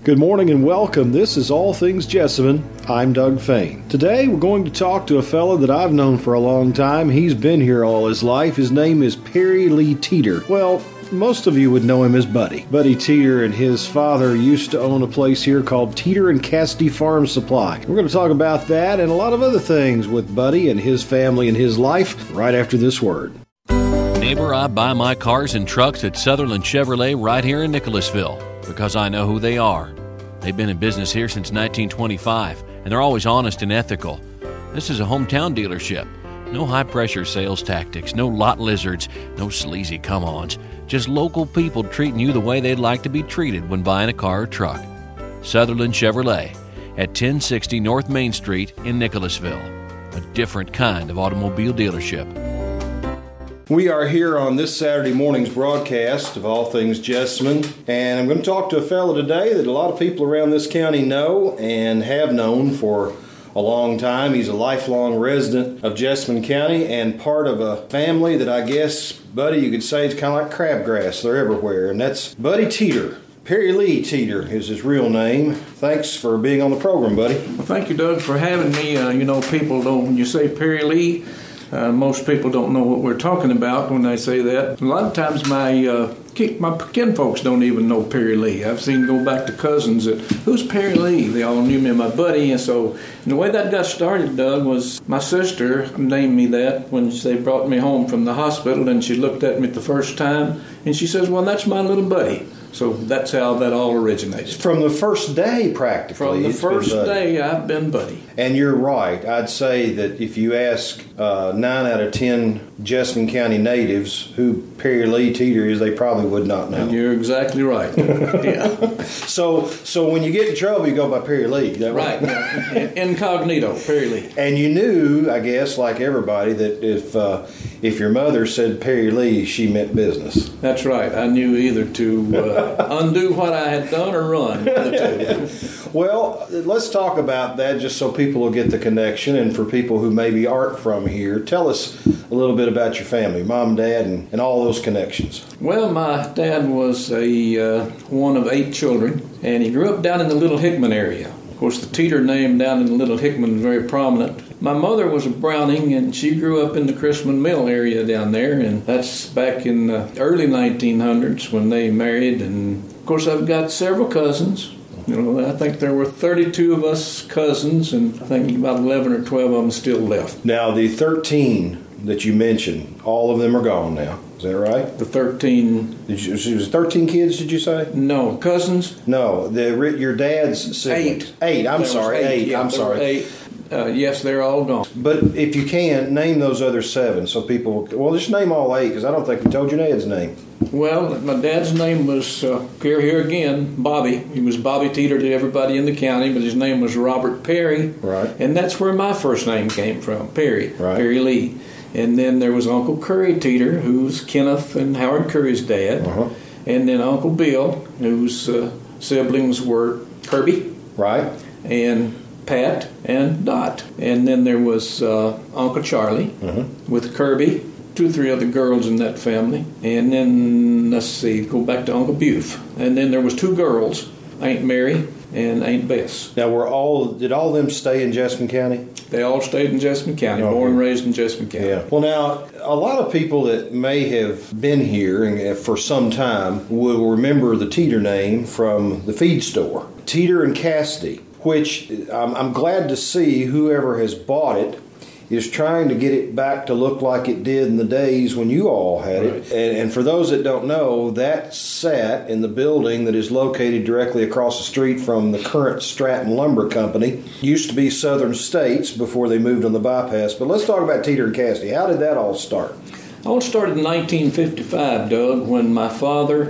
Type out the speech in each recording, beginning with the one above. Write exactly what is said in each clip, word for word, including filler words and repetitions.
Good morning and welcome. This is All Things Jessamine. I'm Doug Fain. Today we're going to talk to a fellow that I've known for a long time. He's been here all his life. His name is Perry Lee Teeter. Well, most of you would know him as Buddy. Buddy Teeter and his father used to own a place here called Teeter and Cassidy Farm Supply. We're going to talk about that and a lot of other things with Buddy and his family and his life right after this word. Neighbor, I buy my cars and trucks at Sutherland Chevrolet right here in Nicholasville because I know who they are. They've been in business here since nineteen twenty-five, and they're always honest and ethical. This is a hometown dealership. No high-pressure sales tactics, no lot lizards, no sleazy come-ons. Just local people treating you the way they'd like to be treated when buying a car or truck. Sutherland Chevrolet at ten sixty North Main Street in Nicholasville. A different kind of automobile dealership. We are here on this Saturday morning's broadcast of All Things Jessamine, and I'm going to talk to a fellow today that a lot of people around this county know and have known for a long time. He's a lifelong resident of Jessamine County and part of a family that I guess, Buddy, you could say is kind of like crabgrass. They're everywhere, and that's Buddy Teeter. Perry Lee Teeter is his real name. Thanks for being on the program, Buddy. Well, thank you, Doug, for having me. Uh, you know, people don't, when you say Perry Lee, Uh, most people don't know what we're talking about when they say that. A lot of times my uh, my kinfolks don't even know Perry Lee. I've seen go back to cousins that, who's Perry Lee? They all knew me and my buddy. And so and the way that got started, Doug, was my sister named me that when they brought me home from the hospital, and she looked at me the first time and she says, well, that's my little buddy. So that's how that all originated. From the first day, practically. From the first day, I've been Buddy. And you're right. I'd say that if you ask uh, nine out of ten Jessamine County natives who Perry Lee Teeter is, they probably would not know. And you're exactly right. Yeah. So, so when you get in trouble, you go by Perry Lee. Is that right? Right. Incognito, Perry Lee. And you knew, I guess, like everybody, that if uh, if your mother said Perry Lee, she meant business. That's right. I knew either to uh, undo what I had done or run. Well, let's talk about that just so people will get the connection. And for people who maybe aren't from here, tell us a little bit about your family, mom, dad, and, and all those connections. Well, my dad was a uh, one of eight children, and he grew up down in the Little Hickman area. Of course, the Teeter name down in the Little Hickman is very prominent. My mother was a Browning, and she grew up in the Chrisman Mill area down there, and that's back in the early nineteen hundreds when they married. And, of course, I've got several cousins. You know, I think there were thirty-two of us cousins, and I think about eleven or twelve of them still left. Now, the thirteen that you mentioned, all of them are gone now. Is that right? The thirteen... Did you, it was thirteen kids, did you say? No. Cousins? No. The your dad's siblings. Eight. Eight. I'm there sorry. Eight. Eight. Yeah, I'm sorry. Eight. Uh, yes, they're all gone. But if you can, name those other seven so people... Well, just name all eight, because I don't think we told your dad's name. Well, my dad's name was, uh, here, here again, Bobby. He was Bobby Teeter to everybody in the county, but his name was Robert Perry. Right. And that's where my first name came from, Perry. Right. Perry Lee. And then there was Uncle Curry Teeter, who's Kenneth and Howard Curry's dad. Uh-huh. And then Uncle Bill, whose uh, siblings were Kirby. Right. And Pat and Dot. And then there was uh, Uncle Charlie uh-huh. with Kirby. Two or three other girls in that family. And then, let's see, go back to Uncle Buford. And then there was two girls, Aunt Mary and Aunt Bess. Now, were all did all of them stay in Jessamine County? They all stayed in Jessamine County, okay. born and raised in Jessamine County. Yeah. Well, now, a lot of people that may have been here and for some time will remember the Teeter name from the feed store, Teeter and Cassidy, which I'm, I'm glad to see whoever has bought it is trying to get it back to look like it did in the days when you all had it. Right. And, and for those that don't know, that sat in the building that is located directly across the street from the current Stratton Lumber Company. Used to be Southern States before they moved on the bypass. But let's talk about Teeter and Cassidy. How did that all start? It all started in nineteen fifty-five, Doug, when my father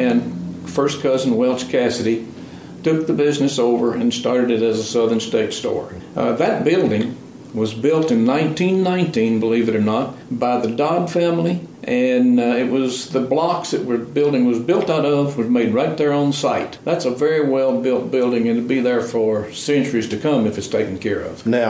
and first cousin Welch Cassidy took the business over and started it as a Southern States store. Uh, that building was built in nineteen nineteen, believe it or not, by the Dodd family, and uh, it was the blocks that the building was built out of was made right there on site. That's a very well-built building, and it'll be there for centuries to come if it's taken care of. Now,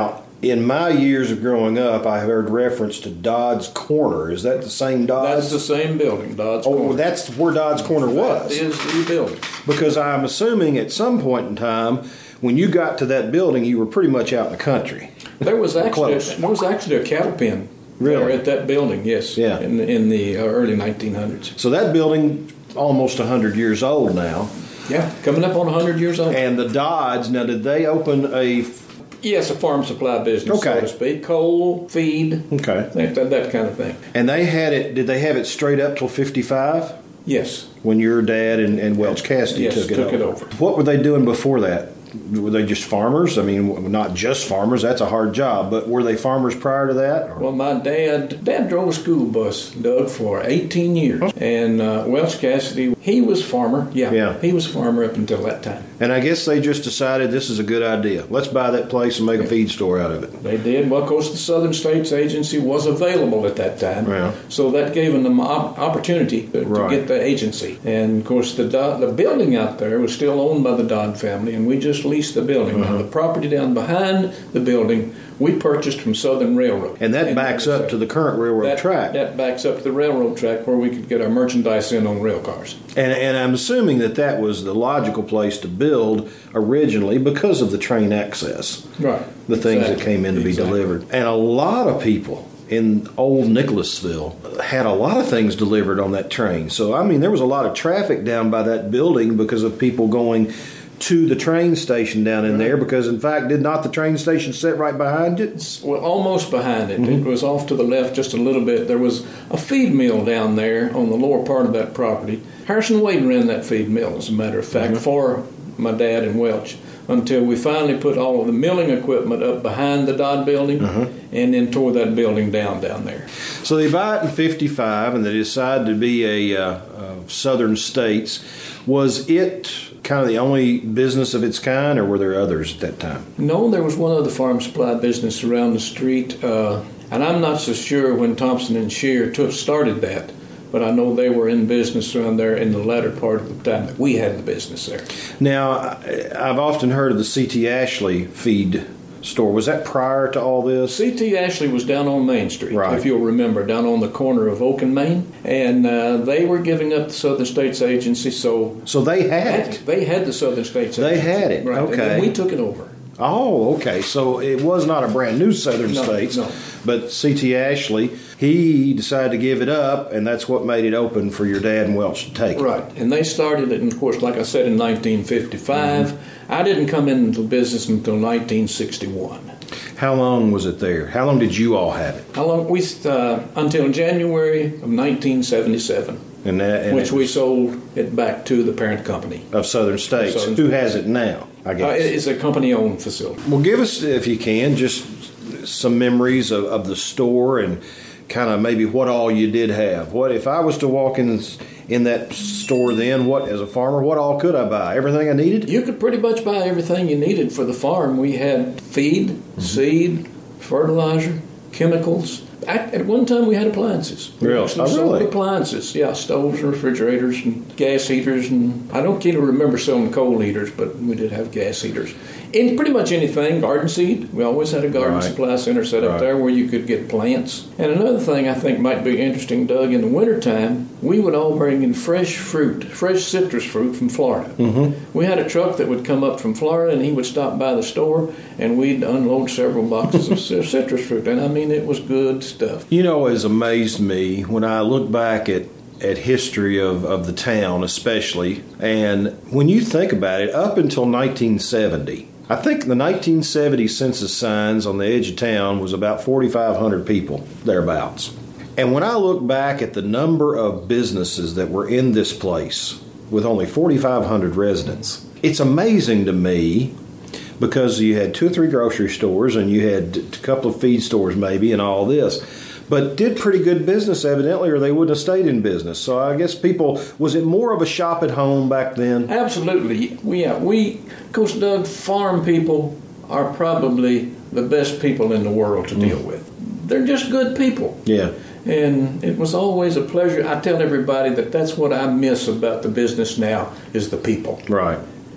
in my years of growing up, I heard reference to Dodd's Corner. Is that the same Dodd's? That's the same building, Dodd's Oh, Corner. that's where Dodd's Corner was. That is the building. Because I'm assuming at some point in time, when you got to that building, you were pretty much out in the country. There was actually Close. there was actually a cattle pen Really? there at that building. Yes. Yeah. In the, in the uh, early nineteen hundreds. So that building, almost one hundred years old now. Yeah, coming up on one hundred years old. And the Dodds, now did they open a... Yes, a farm supply business, Okay. so to speak. Coal, feed, Okay. that, that, that kind of thing. And they had it, did they have it straight up till fifty-five? Yes. When your dad and, and Welch Cassidy Yes, took, it, took over. it over. What were they doing before that? Were they just farmers? I mean, not just farmers. That's a hard job. But were they farmers prior to that? Or? Well, my dad dad drove a school bus, Doug, for eighteen years. And uh, Welch Cassidy, he was farmer. Yeah, Yeah. he was farmer up until that time. And I guess they just decided this is a good idea. Let's buy that place and make a feed store out of it. They did. Well, of course, the Southern States Agency was available at that time. Yeah. So that gave them the op- opportunity to, to Right. get the agency. And, of course, the Dodd, the building out there was still owned by the Dodd family, and we just leased the building. Uh-huh. Now, the property down behind the building, we purchased from Southern Railroad. And that backs up to the current railroad that, track. That backs up to the railroad track where we could get our merchandise in on rail cars. And, and I'm assuming that that was the logical place to build originally because of the train access. Right. The things Exactly. that came in to be Exactly. delivered. And a lot of people in old Nicholasville had a lot of things delivered on that train. So, I mean, there was a lot of traffic down by that building because of people going to the train station down in there because, in fact, did not the train station sit right behind it? Well, almost behind it. It was off to the left just a little bit. There was a feed mill down there on the lower part of that property. Harrison Wade ran that feed mill, as a matter of fact, for my dad and Welch, until we finally put all of the milling equipment up behind the Dodd building and then tore that building down down there. So they buy it in fifty-five, and they decide to be a uh, uh, Southern States. Was it kind of the only business of its kind, or were there others at that time? No, there was one other farm supply business around the street, uh, and I'm not so sure when Thompson and Shear took, started that, but I know they were in business around there in the latter part of the time that we had the business there. Now, I- I've often heard of the C T Ashley feed store. Was that prior to all this? C T Ashley was down on Main Street, Right. if you'll remember, down on the corner of Oak and Main, and uh, they were giving up the Southern States Agency, so So they had it. they had the Southern States They Agency. had it, right, and okay. then we took it over. Oh, okay. So it was not a brand new Southern No, States, no. but C T Ashley, he decided to give it up, and that's what made it open for your dad and Welch to take it. Right, and they started it, and of course, like I said, in nineteen fifty-five. Mm-hmm. I didn't come into business until nineteen sixty-one. How long was it there? How long did you all have it? How long? We uh, until January of nineteen seventy-seven, And that, and which it we was sold it back to the parent company. of Southern States. Southern Who States. has it now? I Uh, guess. it's a company-owned facility. Well, give us, if you can, just some memories of, of the store and kind of maybe what all you did have. What if I was to walk in in that store then? What as a farmer, what all could I buy? Everything I needed. You could pretty much buy everything you needed for the farm. We had feed, Mm-hmm. seed, fertilizer, chemicals. At, at one time, we had appliances. We Really? actually Oh, sold really? appliances. Yeah, stoves and refrigerators and gas heaters. And I don't even remember selling coal heaters, but we did have gas heaters. And pretty much anything, garden seed. We always had a garden Right. supply center set up Right. there where you could get plants. And another thing I think might be interesting, Doug, in the wintertime, we would all bring in fresh fruit, fresh citrus fruit from Florida. Mm-hmm. We had a truck that would come up from Florida, and he would stop by the store, and we'd unload several boxes of ci- citrus fruit. And I mean, it was good stuff. You know, it's amazed me when I look back at at history of, of the town, especially, and when you think about it, up until nineteen seventy. I think the nineteen seventy census signs on the edge of town was about forty-five hundred people, thereabouts. And when I look back at the number of businesses that were in this place with only forty-five hundred residents, it's amazing to me because you had two or three grocery stores and you had a couple of feed stores maybe and all this. But did pretty good business evidently, or they wouldn't have stayed in business. So I guess people, was it more of a shop at home back then? Absolutely. We, yeah, we, of course, Doug, farm people are probably the best people in the world to deal with. They're just good people. Yeah. And it was always a pleasure. I tell everybody that that's what I miss about the business now is the people. Right.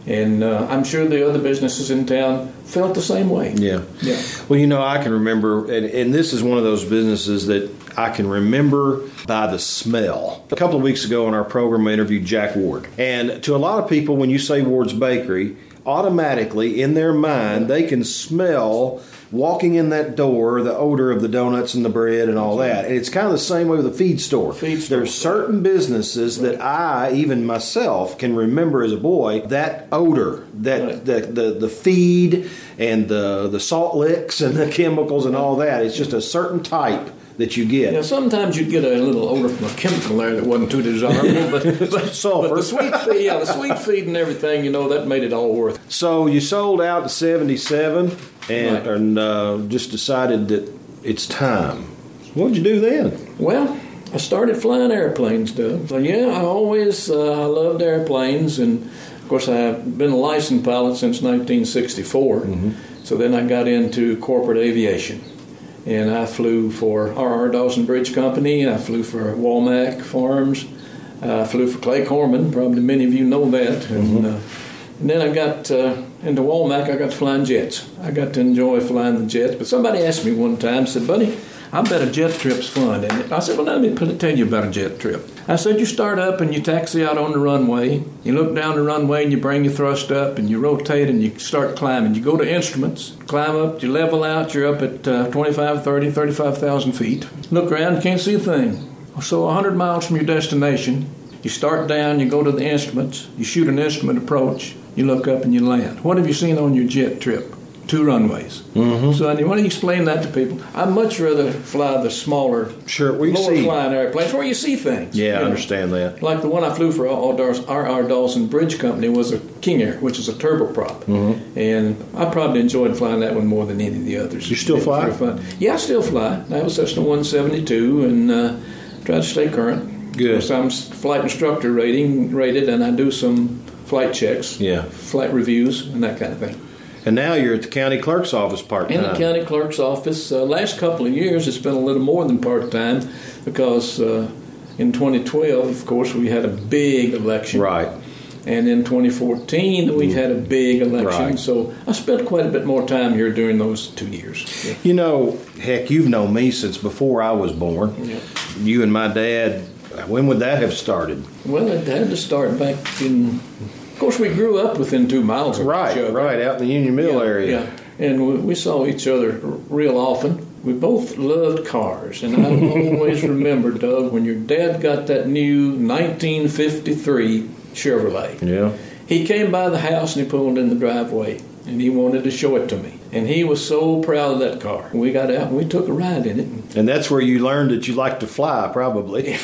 And uh, I'm sure the other businesses in town felt the same way. Yeah. Yeah. Well, you know, I can remember, and, and this is one of those businesses that I can remember by the smell. A couple of weeks ago on our program, I interviewed Jack Ward. And to a lot of people, when you say Ward's Bakery, automatically in their mind, they can smell walking in that door, the odor of the donuts and the bread and all that. And it's kind of the same way with a feed store. Feed store. There's certain businesses that I, even myself, can remember as a boy, that odor, that Right. the, the, the feed and the, the salt licks and the chemicals and all that. It's just a certain type that you get. Yeah, sometimes you'd get a little odor from a chemical there that wasn't too desirable, but, but, Sulfur. but the sweet feed, yeah, the sweet feed and everything, you know, that made it all worth it. So you sold out in seventy-seven and, Right. and uh, just decided that it's time. What did you do then? Well, I started flying airplanes, Doug. So, yeah, I always uh, I loved airplanes, and of course I've been a licensed pilot since nineteen sixty-four. Mm-hmm. So then I got into corporate aviation. And I flew for R R. Dawson Bridge Company. I flew for Walmack Farms. I flew for Clay Corman. Probably many of you know that. Mm-hmm. And, uh, and then I got uh, into Walmack. I got to flying jets. I got to enjoy flying the jets. But somebody asked me one time, said, "Buddy, I bet a jet trip's fun, isn't it?" I said, "Well, let me put, tell you about a jet trip." I said, "You start up and you taxi out on the runway. You look down the runway and you bring your thrust up and you rotate and you start climbing. You go to instruments, climb up, you level out. You're up at uh, twenty-five, thirty, thirty-five thousand feet. Look around, you can't see a thing. So one hundred miles from your destination, you start down, you go to the instruments, you shoot an instrument approach, you look up and you land. What have you seen on your jet trip? Two runways." Mm-hmm. So I want to explain that to people. I'd much rather fly the smaller, Sure, we lower see. flying airplanes where you see things. Yeah, I you know. understand that. Like the one I flew for R R. Dawson Bridge Company was a King Air, which is a turboprop. Mm-hmm. And I probably enjoyed flying that one more than any of the others. You still It was fly? real fun. Yeah, I still fly. I was Cessna one seventy-two and uh, try to stay current. Good. So I'm flight instructor rating rated, and I do some flight checks, Yeah. flight reviews, and that kind of thing. And now you're at the county clerk's office part-time. In the county clerk's office. Uh, last couple of years, it's been a little more than part-time because uh, in twenty twelve, of course, we had a big election. Right. And in twenty fourteen, we had a big election. Right. So I spent quite a bit more time here during those two years. Yeah. You know, heck, you've known me since before I was born. Yeah. You and my dad, when would that have started? Well, it had to start back in... Of course, we grew up within two miles of Right, each other. right, out in the Union Mill Yeah, area. Yeah, and we, we saw each other real often. We both loved cars, and I always remember, Doug, when your dad got that new nineteen fifty-three Chevrolet. Yeah. He came by the house and he pulled in the driveway, and he wanted to show it to me. And he was so proud of that car. We got out and we took a ride in it. And that's where you learned that you like to fly, probably.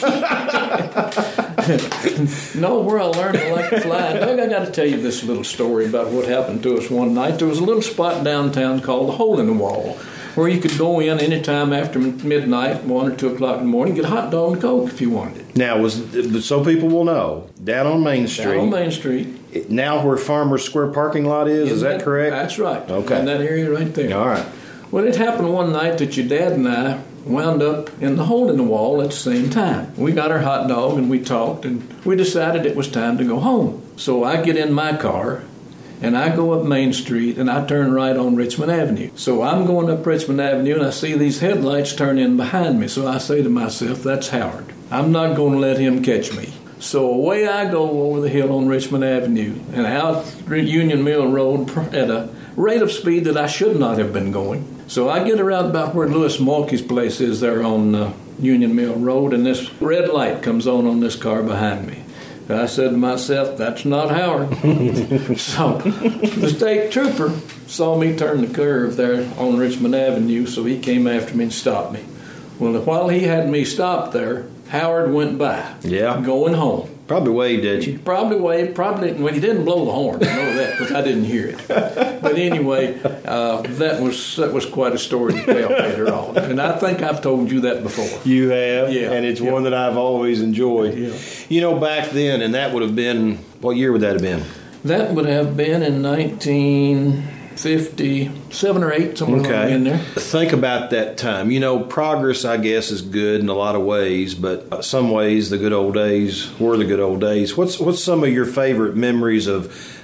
No, where I learned I like to fly. Doug, I got to tell you this little story about what happened to us one night. There was a little spot downtown called the Hole in the Wall, where you could go in anytime after midnight, one or two o'clock in the morning, get a hot dog and Coke if you wanted it. Now, was so people will know, down on Main Street. Down on Main Street. Now where Farmers Square parking lot is, is that correct? That's right. Okay. In that area right there. All right. Well, it happened one night that your dad and I wound up in the hole in the wall at the same time. We got our hot dog and we talked, and we decided it was time to go home. So I get in my car and I go up Main Street and I turn right on Richmond Avenue. So I'm going up Richmond Avenue and I see these headlights turn in behind me. So I say to myself, that's Howard. I'm not going to let him catch me. So away I go over the hill on Richmond Avenue and out Union Mill Road at a rate of speed that I should not have been going. So I get around about where Lewis Mulkey's place is there on uh, Union Mill Road, and this red light comes on on this car behind me. And I said to myself, that's not Howard. So the state trooper saw me turn the curve there on Richmond Avenue, so he came after me and stopped me. Well, while he had me stopped there, Howard went by, Yeah. going home. Probably waved at you. Probably waved, probably, well, he didn't blow the horn, I know that, because I didn't hear it. But anyway, uh, that was that was quite a story to tell later on. And I think I've told you that before. You have, Yeah. and it's Yeah. one that I've always enjoyed. Yeah. You know, back then, and that would have been, what year would that have been? That would have been in nineteen fifty-seven or eight, somewhere along in there. Think about that time. You know, progress, I guess, is good in a lot of ways, but some ways the good old days were the good old days. What's what's some of your favorite memories of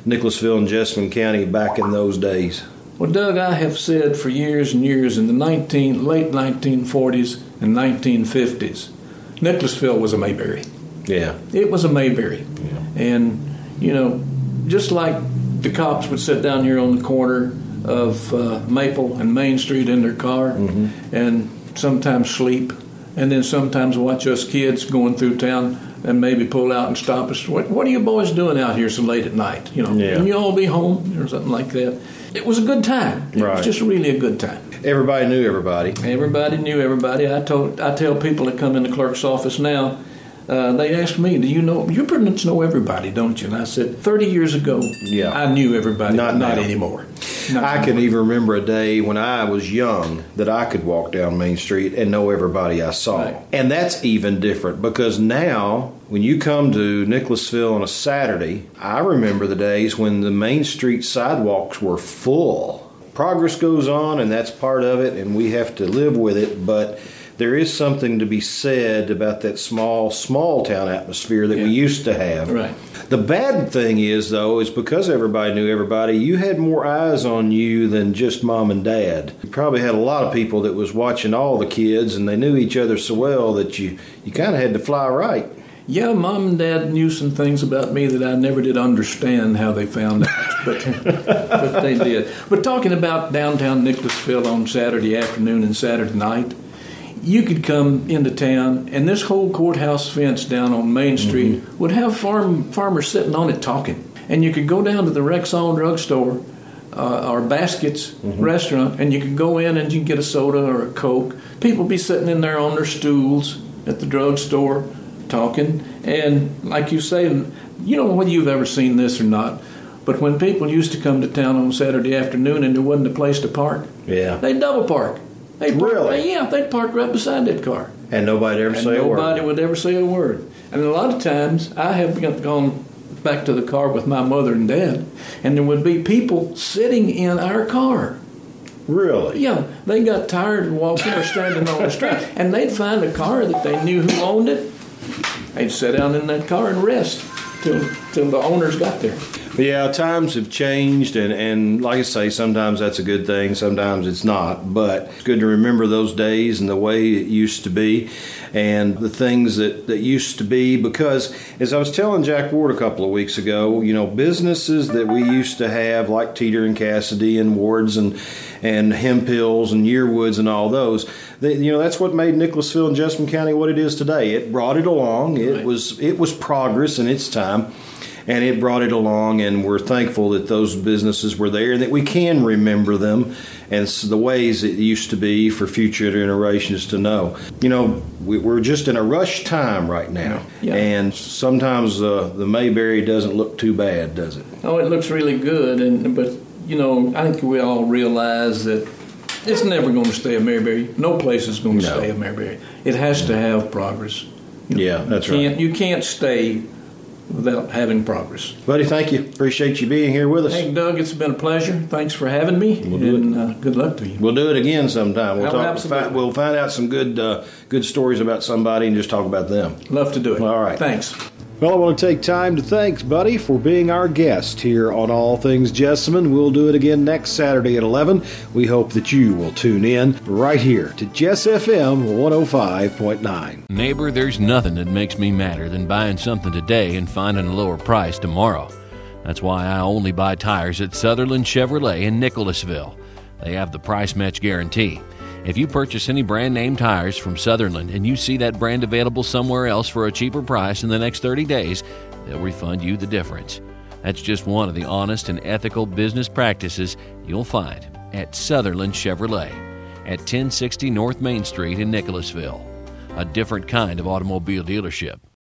Nicholasville and Jessamine County back in those days? Well, Doug, I have said for years and years in the nineteen, late nineteen forties and nineteen fifties, Nicholasville was a Mayberry. Yeah. It was a Mayberry. Yeah. And, you know, just like the cops would sit down here on the corner of uh, Maple and Main Street in their car mm-hmm. and sometimes sleep, and then sometimes watch us kids going through town and maybe pull out and stop us. What, what are you boys doing out here so late at night? You know, yeah. Can you all be home or something like that? It was a good time. It right. was just really a good time. Everybody knew everybody. Everybody knew everybody. I told I tell people that come in the clerk's office now, uh, they ask me, do you know, you pretty much know everybody, don't you? And I said, thirty years ago, yeah. I knew everybody, not, not now. anymore. Not I anymore. can even remember a day when I was young that I could walk down Main Street and know everybody I saw. Right. And that's even different because now when you come to Nicholasville on a Saturday, I remember the days when the Main Street sidewalks were full. Progress goes on, and that's part of it, and we have to live with it, but there is something to be said about that small, small town atmosphere that yeah. we used to have. Right. The bad thing is, though, is because everybody knew everybody, you had more eyes on you than just mom and dad. You probably had a lot of people that was watching all the kids, and they knew each other so well that you, you kind of had to fly right. Yeah, Mom and Dad knew some things about me that I never did understand how they found out, but, but they did. But talking about downtown Nicholasville on Saturday afternoon and Saturday night, you could come into town, and this whole courthouse fence down on Main Street mm-hmm. would have farm farmers sitting on it talking. And you could go down to the Rexall drugstore uh, or Baskets mm-hmm. restaurant, and you could go in and you could get a soda or a Coke. People be sitting in there on their stools at the drugstore talking. And like you say, you don't know whether you've ever seen this or not, but when people used to come to town on Saturday afternoon and there wasn't a place to park, yeah, they'd double park. They'd park, really? Yeah, they'd park right beside that car. And nobody'd ever and say a word. Nobody would ever say a word. And a lot of times, I have gone back to the car with my mother and dad, and there would be people sitting in our car. Really? Yeah, they got tired of walking or standing on the street, and they'd find a car that they knew who owned it. They'd sit down in that car and rest till till the owners got there. Yeah, times have changed, and, and like I say, sometimes that's a good thing, sometimes it's not. But it's good to remember those days and the way it used to be and the things that, that used to be. Because as I was telling Jack Ward a couple of weeks ago, you know, businesses that we used to have like Teeter and Cassidy and Ward's and, and Hemphills and Yearwoods and all those, they, you know, that's what made Nicholasville and Jessamine County what it is today. It brought it along. It right. was it was progress in its time. And it brought it along, and we're thankful that those businesses were there and that we can remember them and the ways it used to be for future generations to know. You know, we're just in a rush time right now, yeah. and sometimes uh, the Mayberry doesn't look too bad, does it? Oh, it looks really good, and but, you know, I think we all realize that it's never going to stay a Mayberry. No place is going to no. stay a Mayberry. It has to have progress. You know, yeah, that's you can't, right. You can't stay without having progress. Buddy, thank you. Appreciate you being here with us. Hey, Doug, it's been a pleasure. Thanks for having me, we'll do and it. Uh, good luck to you. We'll do it again sometime. We'll Oh, talk. absolutely. Fi- we'll find out some good, uh, good stories about somebody and just talk about them. Love to do it. All right. Thanks. Well, I want to take time to thank Buddy for being our guest here on All Things Jessamine. We'll do it again next Saturday at eleven. We hope that you will tune in right here to Jess F M one oh five point nine. Neighbor, there's nothing that makes me madder than buying something today and finding a lower price tomorrow. That's why I only buy tires at Sutherland Chevrolet in Nicholasville. They have the price match guarantee. If you purchase any brand name tires from Sutherland and you see that brand available somewhere else for a cheaper price in the next thirty days, they'll refund you the difference. That's just one of the honest and ethical business practices you'll find at Sutherland Chevrolet at ten sixty North Main Street in Nicholasville. A different kind of automobile dealership.